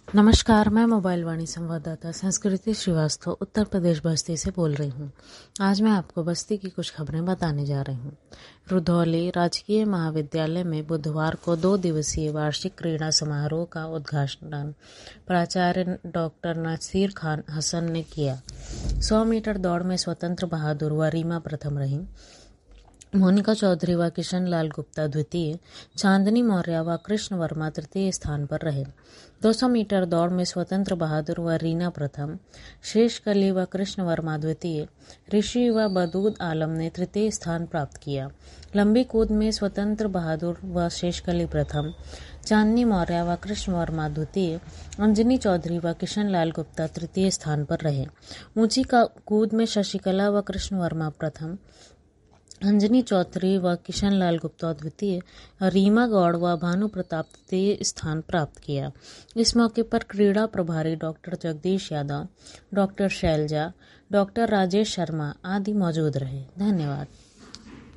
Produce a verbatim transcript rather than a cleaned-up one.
नमस्कार, मैं मोबाइल वाणी संवाददाता संस्कृति श्रीवास्तव उत्तर प्रदेश बस्ती से बोल रही हूँ। आज मैं आपको बस्ती की कुछ खबरें बताने जा रही हूँ। रुधौली राजकीय महाविद्यालय में बुधवार को दो दिवसीय वार्षिक क्रीड़ा समारोह का उद्घाटन प्राचार्य डॉक्टर नसीर खान हसन ने किया। सौ मीटर दौड़ में स्वतंत्र बहादुर व रीमा प्रथम रही। मोनिका चौधरी व किशन लाल गुप्ता द्वितीय, चांदनी मौर्य व कृष्ण वर्मा तृतीय स्थान पर रहे। दो सौ मीटर दौड़ में स्वतंत्र बहादुर व रीना प्रथम, शेष कली व कृष्ण वर्मा द्वितीय, ऋषि व बदूद आलम ने तृतीय स्थान प्राप्त किया। लंबी कूद में स्वतंत्र बहादुर व शेष कली प्रथम, चांदनी मौर्य व कृष्ण वर्मा द्वितीय, अंजनी चौधरी व किशन लाल गुप्ता तृतीय स्थान पर रहे। ऊंची कूद में शशिकला व कृष्ण वर्मा प्रथम, अंजनी चौधरी व किशन लाल गुप्ता द्वितीय, रीमा गौड़ व भानु प्रताप तृतीय स्थान प्राप्त किया। इस मौके पर क्रीड़ा प्रभारी doctor Jagdish Yadav, doctor Shailaja, doctor Rajesh Sharma आदि मौजूद रहे। धन्यवाद।